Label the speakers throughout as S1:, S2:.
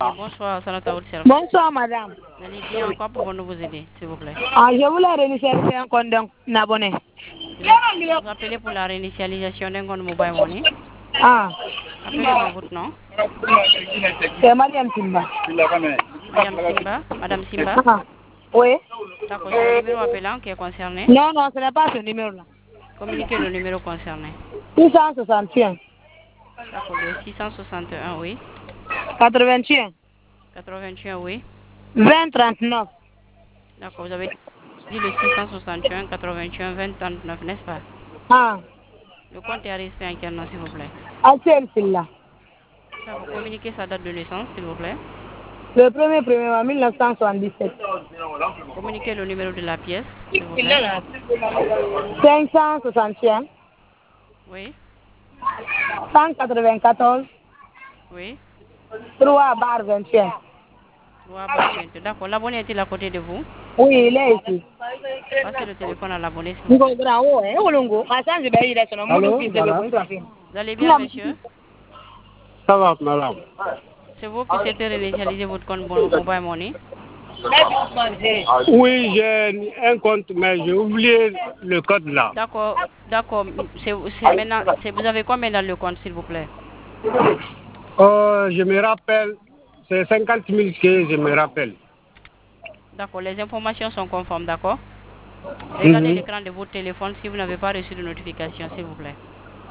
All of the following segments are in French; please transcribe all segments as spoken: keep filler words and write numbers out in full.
S1: Et bonsoir, Sanata Oudserf.
S2: Bonsoir, madame.
S1: Vous allez bien? En quoi pouvons-nous vous aider, s'il vous plaît?
S2: Ah, je voulais réinitialiser un compte d'un abonné.
S1: Vous, êtes, vous appelez pour la réinitialisation d'un compte mobile money?
S2: Ah,
S1: Appelez-moi votre nom.
S2: c'est Mariam Simba.
S1: Madame Simba? Madame Simba?
S2: Ah, oui.
S1: D'accord, c'est le numéro appelant qui est concerné.
S2: Non, non, ce n'est pas ce numéro-là.
S1: Communiquez le numéro concerné.
S2: six cent soixante et un.
S1: D'accord, le six cent soixante et un, oui.
S2: quatre-vingt-un.
S1: quatre-vingt-un, oui.
S2: vingt trente-neuf.
S1: D'accord, vous avez dit le six cent soixante et un, quatre-vingt-un, vingt trente-neuf, n'est-ce pas?
S2: Ah,
S1: Le compte est enregistré en quel nom, s'il vous plaît?
S2: Axel Silla.
S1: D'accord, communiquez sa date de naissance, s'il vous plaît.
S2: Le premier premier en mille neuf cent soixante-dix-sept.
S1: Communiquez le numéro de la pièce, s'il vous plaît.
S2: cinq cent soixante et un.
S1: Oui,
S2: cent quatre-vingt-quatorze.
S1: oui.
S2: trois barre vingt et un.
S1: trois barre vingt. D'accord, l'abonné est-il à côté de vous?
S2: Oui, il est ici.
S1: Passez le téléphone à l'abonné, s'il vous plaît.
S2: Allô, voilà.
S1: Vous allez bien, monsieur?
S3: Ça va, madame.
S1: C'est vous qui souhaitez réinitialiser votre compte mobile money?
S3: Oui, j'ai un compte, mais j'ai oublié le code là.
S1: D'accord, d'accord. C'est c'est maintenant. c'est- Vous avez combien dans le compte, s'il vous plaît?
S3: Euh, je me rappelle, c'est cinquante mille que je me rappelle.
S1: D'accord, les informations sont conformes, d'accord? Regardez
S3: Mhm.
S1: l'écran de votre téléphone si vous n'avez pas reçu de notification, s'il vous plaît.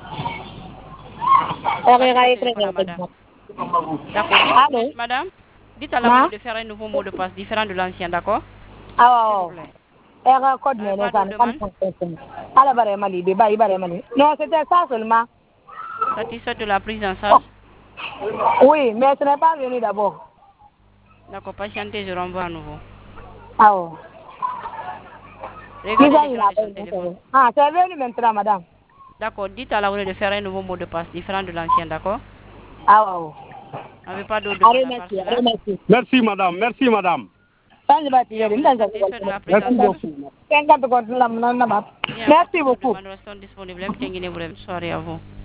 S1: Passez le téléphone à madame. D'accord, dites,
S2: Allô?
S1: madame, dites à l'abonné
S2: Ma?
S1: de faire un nouveau mot de passe différent de l'ancien, d'accord? S'il vous
S2: Ah,
S1: plaît.
S2: era code
S1: Vous n'avez
S2: nene
S1: pas de
S2: ça
S1: demande?
S2: ala bare mali be bayi bare mali. Non, c'était ça seulement.
S1: Satisfait de la prise en charge?
S2: Oui, mais ce n'est pas venu d'abord.
S1: D'accord, patientez, je renvoie à nouveau.
S2: Ah, oh.
S1: Regardez l'écran de son téléphone.
S2: Ah, c'est venu maintenant, madame.
S1: D'accord, dites à l'abonné de faire un nouveau mot de passe différent de l'ancien, d'accord?
S2: Ah, oh.
S1: Vous n'avez pas d'autre
S2: Allez,
S1: demande à part
S2: merci,
S1: cela?
S2: allez, merci.
S3: Merci, madame. Merci, madame.
S1: Bien, vous êtes satisfait de la prise en
S3: Merci
S1: charge?
S3: beaucoup.
S1: Bien,
S2: Merci
S1: toutes nos
S2: beaucoup.
S1: demandes restent disponibles. Bonne soirée à vous.